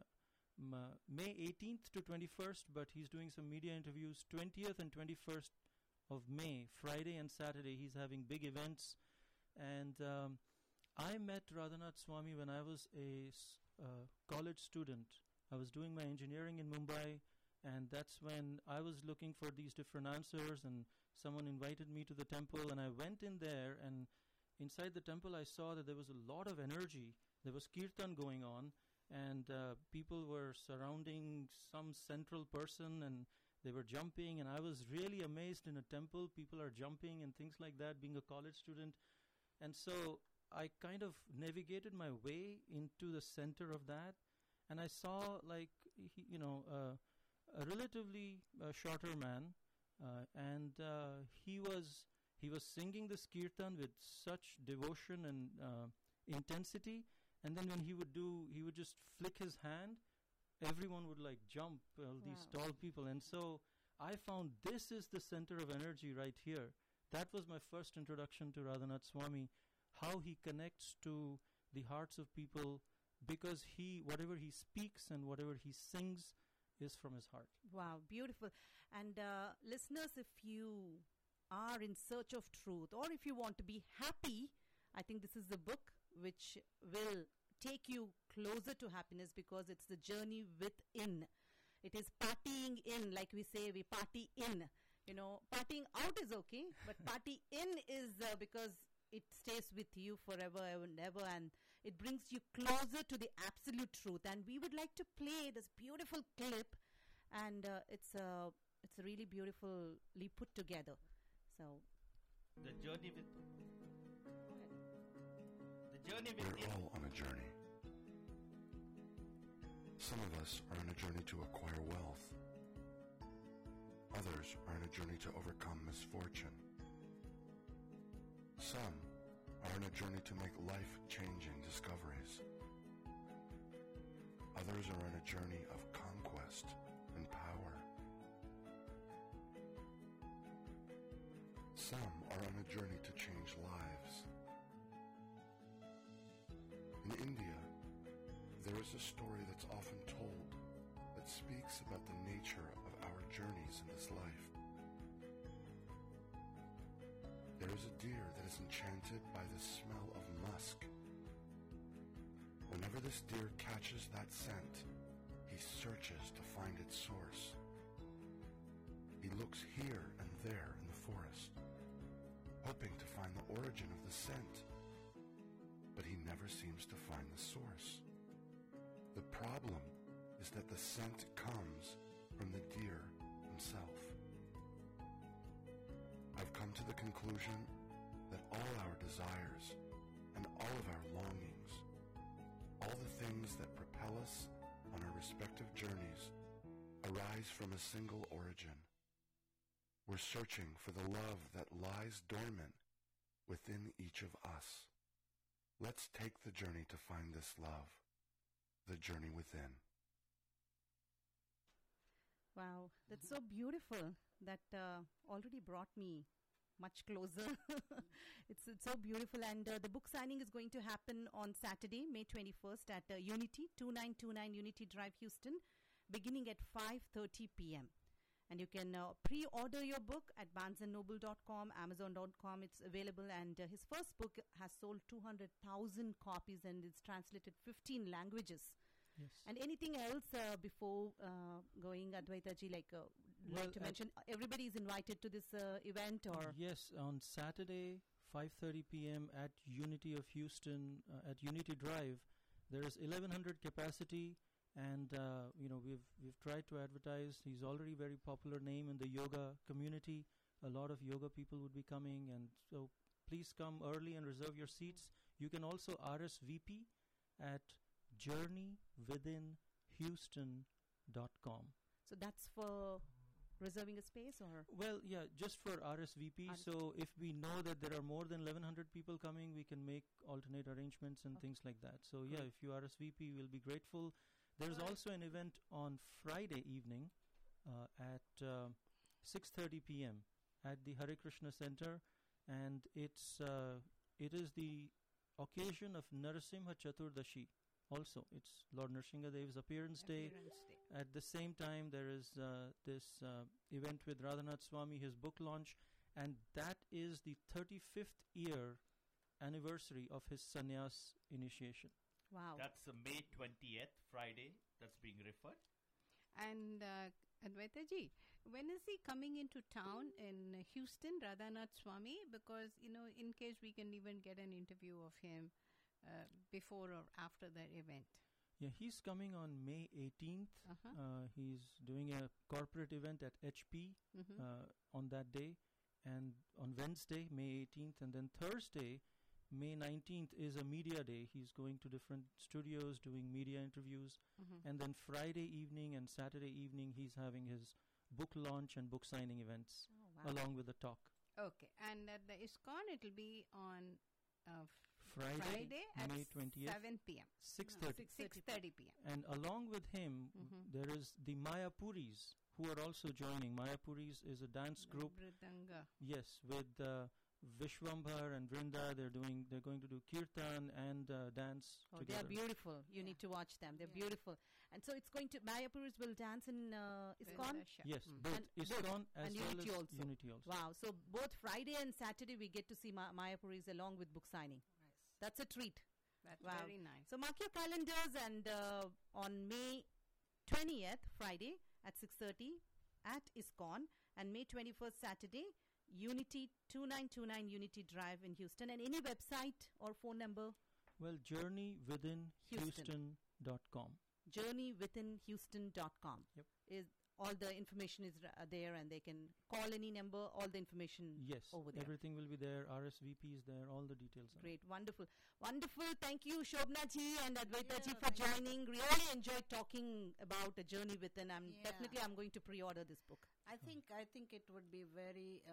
Speaker 8: May 18th to 21st, but he's doing some media interviews 20th and 21st of May, Friday and Saturday. He's having big events, and I met Radhanath Swami when I was a college student. I was doing my engineering in Mumbai, and that's when I was looking for these different answers, and someone invited me to the temple, and I went in there, and inside the temple I saw that there was a lot of energy. There was kirtan going on, and people were surrounding some central person, and they were jumping, and I was really amazed. In a temple people are jumping and things like that, being a college student. And so I kind of navigated my way into the center of that, and I saw like a relatively shorter man, and he was singing this kirtan with such devotion and intensity. And then when he would just flick his hand, everyone would like jump, these
Speaker 5: Wow.
Speaker 8: tall people. And so I found this is the center of energy right here. That was my first introduction to Radhanath Swami, how he connects to the hearts of people, because whatever he speaks and whatever he sings is from his heart.
Speaker 5: Wow, beautiful. And listeners, if you are in search of truth or if you want to be happy, I think this is the book which will take you closer to happiness, because it's the journey within. It is partying in, like we say, we party in. Partying out is okay, but party in is because it stays with you forever and ever, and it brings you closer to the absolute truth. And we would like to play this beautiful clip, and it's really beautifully put together. So
Speaker 6: The journey with
Speaker 12: We're all on a journey. Some of us are on a journey to acquire wealth. Others are on a journey to overcome misfortune. Some are on a journey to make life-changing discoveries. Others are on a journey of conquest and power. Some are on a journey to change lives. In India, there is a story that's often told that speaks about the nature of our journeys in this life. There is a deer that is enchanted by the smell of musk. Whenever this deer catches that scent, he searches to find its source. He looks here and there in the forest, hoping to find the origin of the scent, but he never seems to find the source. The problem is that the scent comes from the deer himself. I've come to the conclusion that all our desires and all of our longings, all the things that propel us on our respective journeys, arise from a single origin. We're searching for the love that lies dormant within each of us. Let's take the journey to find this love, the journey within.
Speaker 5: wow, that's so beautiful. That already brought me much closer. It's so beautiful. And the book signing is going to happen on Saturday, May 21st at Unity, 2929 Unity Drive, Houston, beginning at 5:30 p.m. And you can pre-order your book at barnesandnoble.com, amazon.com. It's available. And his first book has sold 200,000 copies and it's translated 15 languages.
Speaker 8: Yes.
Speaker 5: And anything else before going, Advaita ji, like
Speaker 8: Well,
Speaker 5: to mention, everybody is invited to this event, or
Speaker 8: Yes, on Saturday, 5:30 p.m. at Unity of Houston, at Unity Drive, there is 1,100 capacity, and we've tried to advertise. He's already very popular name in the yoga community. A lot of yoga people would be coming, and so please come early and reserve your seats. You can also RSVP at journeywithinhouston.com.
Speaker 5: so that's for reserving a space, or
Speaker 8: Well, yeah, just for RSVP. So if we know that there are more than 1,100 people coming, we can make alternate arrangements and things like that. So yeah, if you RSVP, we'll be grateful. There's also an event on Friday evening at 6:30 p.m. at the Hare Krishna Center, and it is the occasion of Narasimha Chaturdashi. Also, it's Lord Nrsimhadev's appearance day. At the same time, there is this event with Radhanath Swami, his book launch, and that is the 35th year anniversary of his sannyas initiation.
Speaker 5: wow.
Speaker 6: That's May 20th, Friday, that's being referred.
Speaker 3: And Advaita ji, when is he coming into town in Houston, Radhanath Swami? Because, in case we can even get an interview of him before or after that event.
Speaker 8: Yeah, he's coming on May 18th. He's doing a corporate event at HP on that day, and on Wednesday, May 18th, and then Thursday, May 19th is a media day. He's going to different studios doing media interviews. And then Friday evening and Saturday evening, he's having his book launch and book signing events along with a talk.
Speaker 3: Okay, and at the ISKCON, it will be on
Speaker 8: Friday
Speaker 3: at
Speaker 8: May 20th,
Speaker 3: 7 p.m.
Speaker 8: 6:30.
Speaker 3: 6:30 p.m.
Speaker 8: And along with him, there is the Mayapuris who are also joining. Mayapuris is a dance group.
Speaker 3: Mridanga.
Speaker 8: Yes, with Vishwambhar and Vrinda, they're going to do kirtan and dance
Speaker 5: Oh, they are
Speaker 8: together.
Speaker 5: beautiful. You need to watch them. They're beautiful. And so it's going to Mayapuris will dance in ISKCON.
Speaker 8: Yes, both
Speaker 5: And
Speaker 8: ISKCON as
Speaker 5: and
Speaker 8: well
Speaker 5: Unity
Speaker 8: as
Speaker 5: also.
Speaker 8: Unity also.
Speaker 5: Wow. So both Friday and Saturday we get to see Mayapuris along with book signing. That's a treat.
Speaker 3: That's
Speaker 5: Wow.
Speaker 3: very nice.
Speaker 5: So mark your calendars, and on May 20th, Friday at 6:30 at ISKCON, and May 21st, Saturday, Unity 2929 Unity Drive in Houston. And any website or phone number?
Speaker 8: Well, journeywithinhouston.com.
Speaker 5: Journeywithinhouston.com.
Speaker 8: Yep.
Speaker 5: Is all the information is there, and they can call any number. All the information
Speaker 8: Yes,
Speaker 5: over there.
Speaker 8: everything will be there. RSVP is there. All the details are.
Speaker 5: Great, wonderful, wonderful. Thank you, Shobna ji and Advaita ji, for joining. Really enjoyed talking about a journey within. Definitely I'm going to pre-order this book.
Speaker 11: I think it would be very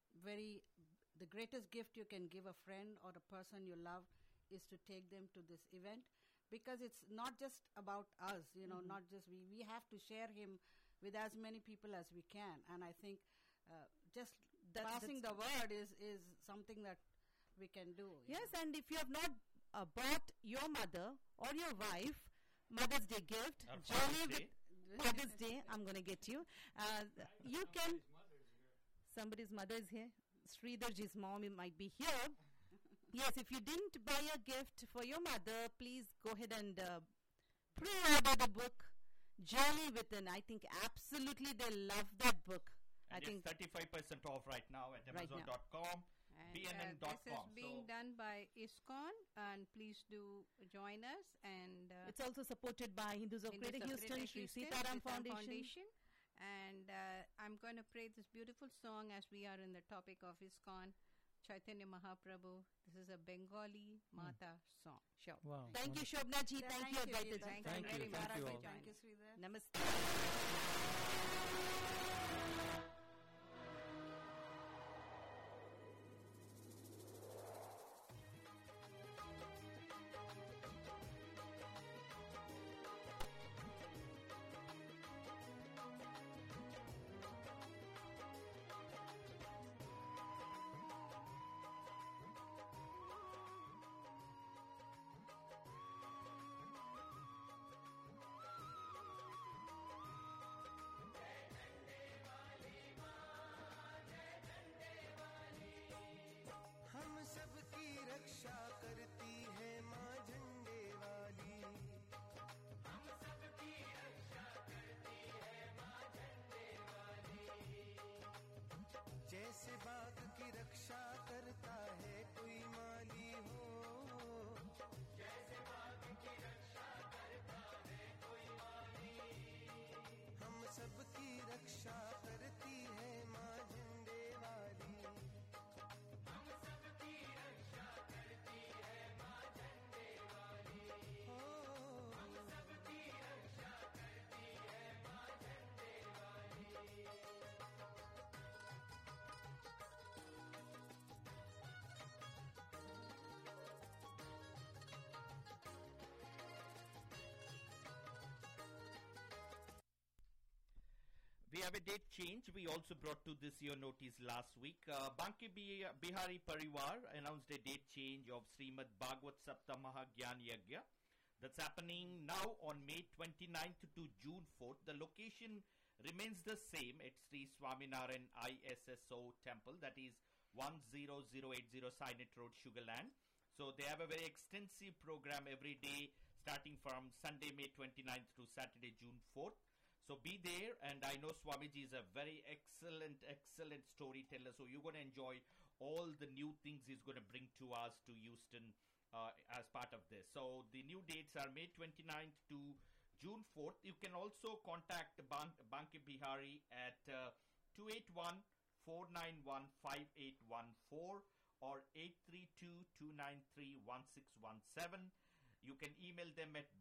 Speaker 11: the greatest gift you can give a friend or a person you love is to take them to this event, because it's not just about us, not just we have to share him with as many people as we can. And I think just passing the word is something that we can do.
Speaker 5: Yes, and if you have not bought your mother or your wife Mother's Day gift, Journey with Father's Day, I'm going to get you. You can. Somebody's mother is here. Sridharji's mom might be here. Yes, if you didn't buy a gift for your mother, please go ahead and pre-order the book Journey Within. I think absolutely they love that book.
Speaker 6: And
Speaker 5: I think
Speaker 6: 35% off right now at
Speaker 5: Right now.
Speaker 6: Amazon.com,
Speaker 3: And
Speaker 6: BNN.com.
Speaker 3: this is being done by ISKCON, and please do join us. And
Speaker 5: it's also supported by Hindus of Greater Houston, Sri Sitaram Foundation.
Speaker 3: And I'm going to play this beautiful song as we are in the topic of ISKCON, Chaitanya Mahaprabhu. This is a Bengali Mata song.
Speaker 5: Sure.
Speaker 8: Wow.
Speaker 5: Thank you, Shobna ji. Thank you, Advaita ji.
Speaker 3: Thank
Speaker 8: Thank
Speaker 3: you
Speaker 8: you.
Speaker 3: very much.
Speaker 8: Thank you all.
Speaker 11: Thank you, Sridhar.
Speaker 5: Namaste.
Speaker 7: हम सबकी रक्षा करती है माँ झंडे वाली। हम सबकी रक्षा करती है माँ झंडे वाली। जैसे बाग की रक्षा करता है कोई माली हो, जैसे बाग की रक्षा करता है कोई माली, हम सबकी रक्षा करती है माँ झंडे वाली। हम सबकी रक्षा करती है माँ झंडे वाली। हम सबकी रक्षा करती है माँ झंडे वाली।
Speaker 6: We have a date change. We also brought to this your notice last week. Banki Bihari Parivar announced a date change of Srimad Bhagavad Saptamaha Gyan Yagya. That's happening now on May 29th to June 4th. The location remains the same at Sri Swaminarayan ISSO Temple, that is 10080 Sainet Road, Sugarland. So they have a very extensive program every day starting from Sunday, May 29th to Saturday, June 4th. So be there, and I know Swamiji is a very excellent storyteller. So you're going to enjoy all the new things he's going to bring to us to Houston as part of this. So the new dates are May 29th to June 4th. You can also contact Banki Bihari at 281-491-5814, or 832-293-1617. You can email them at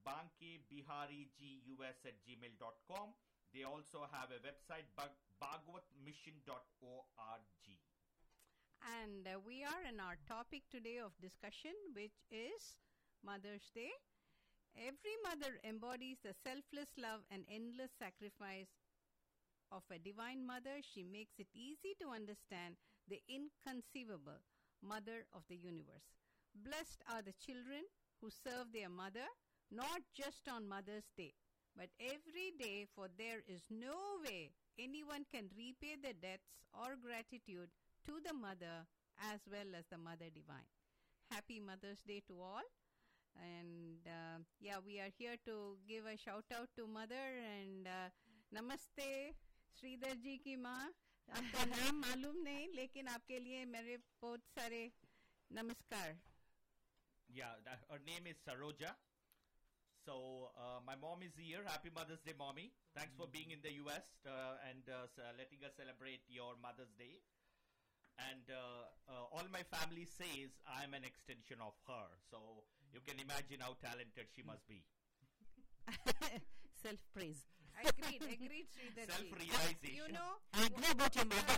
Speaker 6: bankebiharijus@gmail.com. They also have a website, bhagwatmission.org.
Speaker 3: And we are in our topic today of discussion, which is Mother's Day. Every mother embodies the selfless love and endless sacrifice of a divine mother. She makes it easy to understand the inconceivable mother of the universe. Blessed are the children who serve their mother, not just on Mother's Day, but every day, for there is no way anyone can repay the debts or gratitude to the mother as well as the Mother Divine. Happy Mother's Day to all. And we are here to give a shout out to Mother. And नमस्ते श्रीधर जी की माँ. आपका नाम मालूम नहीं, लेकिन आपके लिए मेरे बहुत सारे नमस्कार.
Speaker 6: Yeah, her name is Saroja. So my mom is here. Happy Mother's Day, Mommy. Thanks for being in the US and letting us celebrate your Mother's Day. And all my family says I'm an extension of her. So you can imagine how talented she must be.
Speaker 5: Self-praise.
Speaker 3: Agreed, Sridhar.
Speaker 6: Self-realization.
Speaker 3: You know,
Speaker 5: I agree about your mother.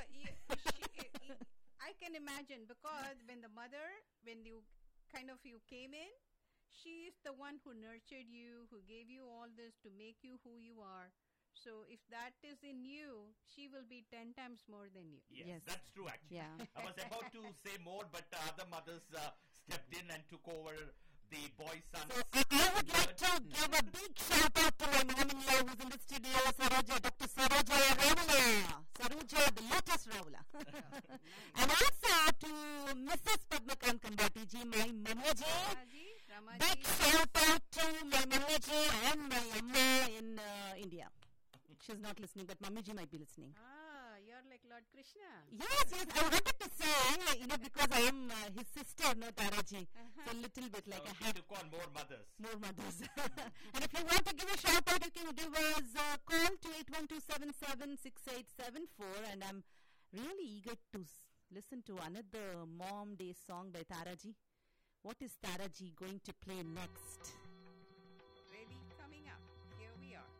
Speaker 3: I can imagine, because when you came in, she is the one who nurtured you, who gave you all this to make you who you are. So if that is in you, she will be 10 times more than you.
Speaker 6: Yes, that's true actually.
Speaker 5: Yeah.
Speaker 6: I was about to say more, but other mothers stepped in and took over the boy sons.
Speaker 5: So I would like to give a big shout out to my mom-in-law who's in the studio, Saroja, Dr. Saroja Ravala. Saroja, the latest Ravala. And also to Mrs. Padmakant Kambati ji, my mummy ji. Big shout out to my mummy ji and my amma in India. She's not listening, but mummy ji might be listening.
Speaker 3: Ah, you're like Lord Krishna.
Speaker 5: Yes, I wanted to say, because I am his sister, no Taraji. So a little bit like I have
Speaker 6: to call more mothers.
Speaker 5: More mothers. And if you want to give a shout out, you can give us a call to 812-777-6874. And I'm really eager to listen to another Mom Day song by Taraji. What is Taraji going to play next?
Speaker 3: Ready, coming up. Here we are.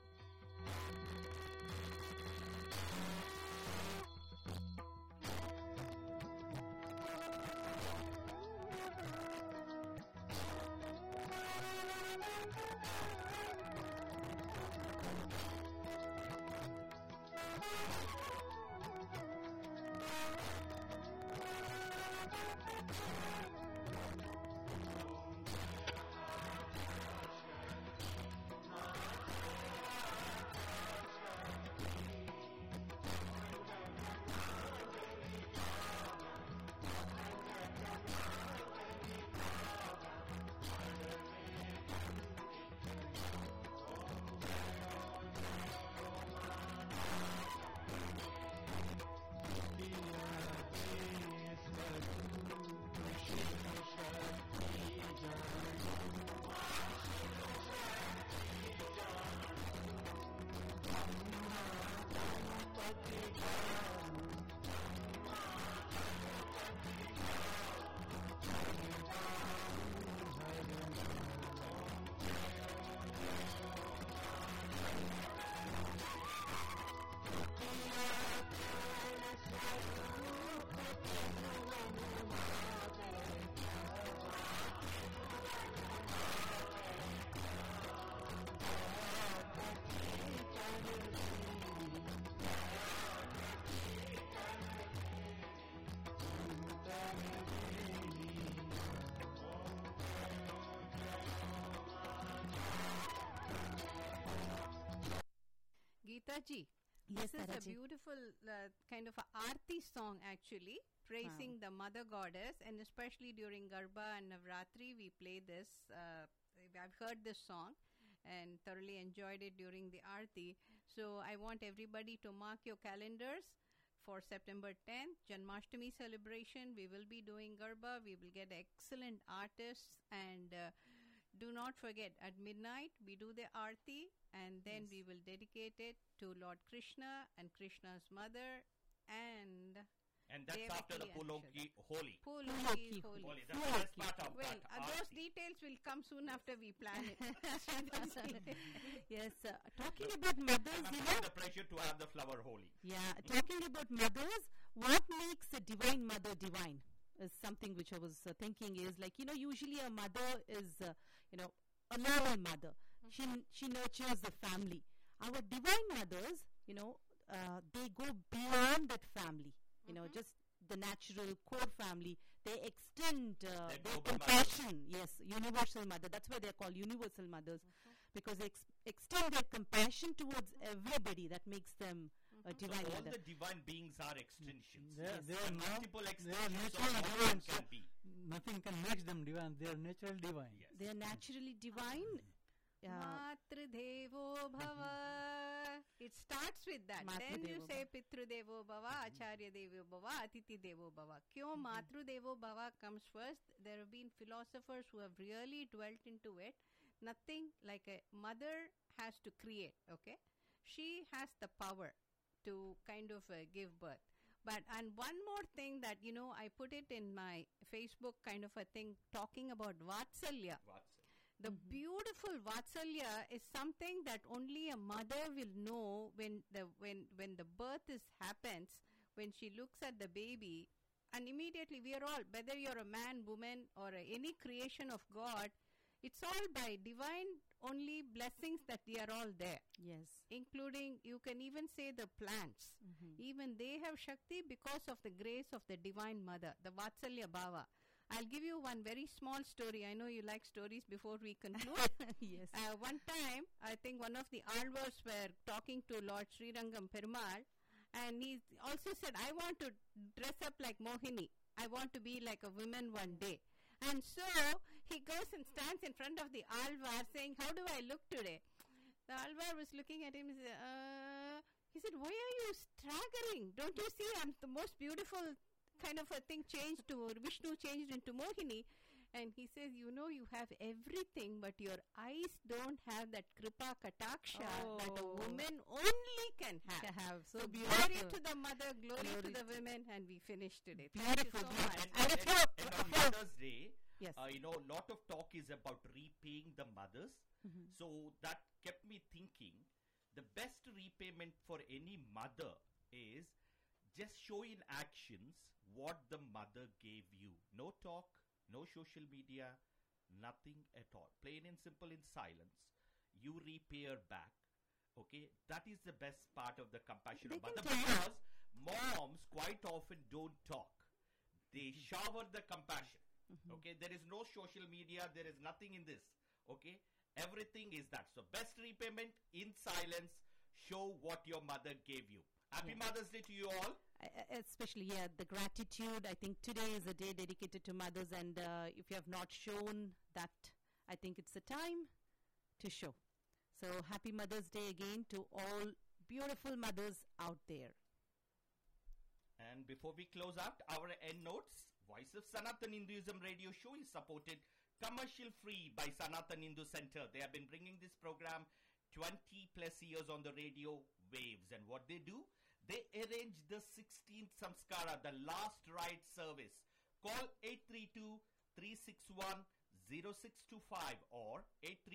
Speaker 3: Geeta ji,
Speaker 5: Yes,
Speaker 3: this is a
Speaker 5: Taraji.
Speaker 3: beautiful kind of a aarti song actually, praising the mother goddess, and especially during Garba and Navratri we play this. I've heard this song and thoroughly enjoyed it during the aarti. So I want everybody to mark your calendars for September 10th, Janmashtami celebration. We will be doing Garba. We will get excellent artists, and do not forget, at midnight we do the aarti, and then we will dedicate it to Lord Krishna and Krishna's mother, and
Speaker 6: And that's
Speaker 3: Devaki
Speaker 6: after the
Speaker 3: and
Speaker 6: Puloki Holi.
Speaker 3: Puloki,
Speaker 6: Holi.
Speaker 3: Holi.
Speaker 6: That's the best part of
Speaker 3: Well,
Speaker 6: that.
Speaker 3: those
Speaker 6: Aarti.
Speaker 3: details will come soon after we plan it.
Speaker 5: Yes, talking about mothers,
Speaker 6: I'm
Speaker 5: you
Speaker 6: under
Speaker 5: know.
Speaker 6: the pressure to have the flower Holi.
Speaker 5: Yeah, talking about mothers, what makes a divine mother divine is something which I was thinking is like, you know, usually a mother is, you know, a normal mother. She nurtures the family. Our divine mothers, you know, they go beyond that family, you know, just the natural core family. They extend their
Speaker 6: global
Speaker 5: compassion. Yes, universal mother. That's why they're called universal mothers, because they extend their compassion towards everybody. That makes them a divine
Speaker 6: All
Speaker 5: mother.
Speaker 6: the divine beings are extensions.
Speaker 8: They are
Speaker 6: And
Speaker 8: no-
Speaker 6: multiple
Speaker 8: they are
Speaker 6: extensions
Speaker 8: natural
Speaker 6: of what
Speaker 8: divine,
Speaker 6: one
Speaker 8: so
Speaker 6: can be.
Speaker 8: nothing can make them divine. They are natural divine.
Speaker 6: Yes.
Speaker 5: They are naturally divine.
Speaker 3: Matrudevo Bhava. It starts with that. Then you
Speaker 5: Matrudevo
Speaker 3: say Pitrudevo Bhava, Acharya Devo Bhava, Atiti Devo Bhava. Kyo Matrudevo Bhava comes first. There have been philosophers who have really dwelt into it. Nothing like a mother has to create, okay? She has the power to kind of give birth. But, and one more thing that, you know, I put it in my Facebook kind of a thing, talking about Vatsalya. The beautiful Vatsalya is something that only a mother will know when the birth happens, when she looks at the baby, and immediately we are all, whether you're a man, woman, or any creation of God, it's all by divine only blessings that we are all there.
Speaker 5: Yes.
Speaker 3: Including, you can even say the plants. Even they have Shakti because of the grace of the Divine Mother, the Vatsalya Bhava. I'll give you one very small story. I know you like stories before we conclude.
Speaker 5: Yes.
Speaker 3: One time, I think one of the Alvars were talking to Lord Srirangam Perumal, and he also said, I want to dress up like Mohini. I want to be like a woman one day. And so, he goes and stands in front of the Alvar saying, how do I look today? The Alvar was looking at him and said, he said, why are you staggering? Don't you see I'm the most beautiful kind of a thing changed to, Vishnu changed into Mohini. And he says, you know, you have everything, but your eyes don't have that kripa kataksha that a woman only can have.
Speaker 5: So
Speaker 3: glory
Speaker 5: beautiful.
Speaker 3: to the mother, glory to
Speaker 5: Glory
Speaker 3: the women, and we finished today.
Speaker 5: Beautiful,
Speaker 3: Thank you so much.
Speaker 6: And on Mother's Day,
Speaker 5: Yes.
Speaker 6: you know, a lot of talk is about repaying the mothers. So that kept me thinking, the best repayment for any mother is just show in actions what the mother gave you. No talk, no social media, nothing at all. Plain and simple in silence. You repay her back. Okay, that is the best part of the compassion of mother, because moms quite often don't talk. They shower the compassion. Okay, there is no social media, there is nothing in this. Okay, everything is that. So best repayment in silence. Show what your mother gave you. Happy Mother's Day to you all.
Speaker 5: Especially, yeah, the gratitude. I think today is a day dedicated to mothers, and if you have not shown that, I think it's the time to show. So happy Mother's Day again to all beautiful mothers out there.
Speaker 6: And before we close out, our end notes. Voice of Sanatan Hinduism radio show is supported commercial free by Sanatan Hindu Center. They have been bringing this program 20 plus years on the radio waves. And what they do, they arrange the 16th Samskara, the last rite service. Call 832-361-0625 or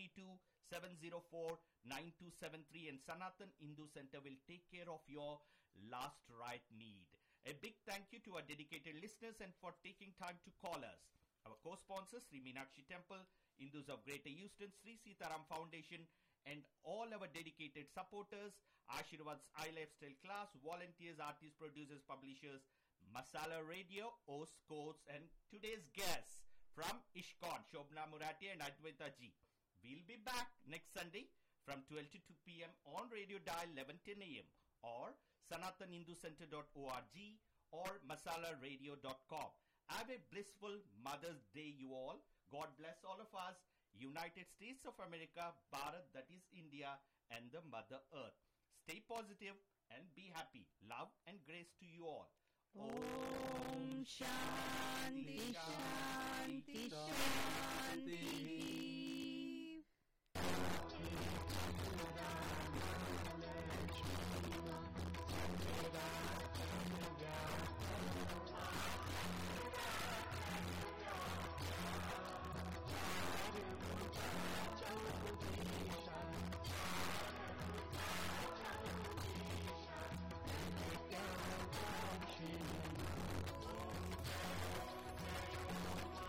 Speaker 6: 832-704-9273, and Sanatan Hindu Center will take care of your last rite need. A big thank you to our dedicated listeners and for taking time to call us. Our co-sponsors, Sri Meenakshi Temple, Hindus of Greater Houston, Sri Sitaram Foundation, and all our dedicated supporters, Ashirvad's iLifestyle class, volunteers, artists, producers, publishers, Masala Radio, host, coach, and today's guests from ISKCON, Shobna Murati and Advaita Ji. We'll be back next Sunday from 12 to 2 p.m. on Radio Dial 11:10 a.m. or SanatanHinduCenter.org or MasalaRadio.com. Have a blissful Mother's Day, you all. God bless all of us. United States of America, Bharat, that is India, and the Mother Earth. Stay positive and be happy. Love and grace to you all.
Speaker 5: Om Shanti Shanti.